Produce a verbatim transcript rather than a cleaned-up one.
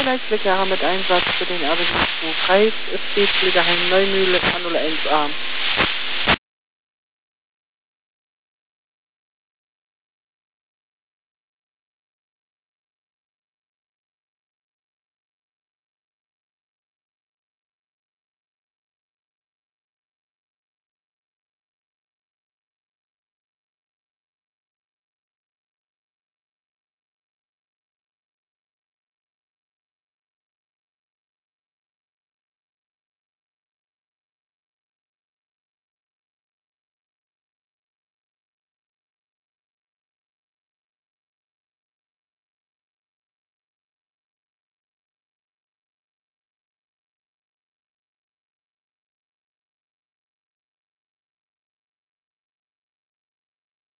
vielleicht Glück haben mit Einsatz für den R B zwei Kreis, Spätpflegeheim Neumühle, null eins a.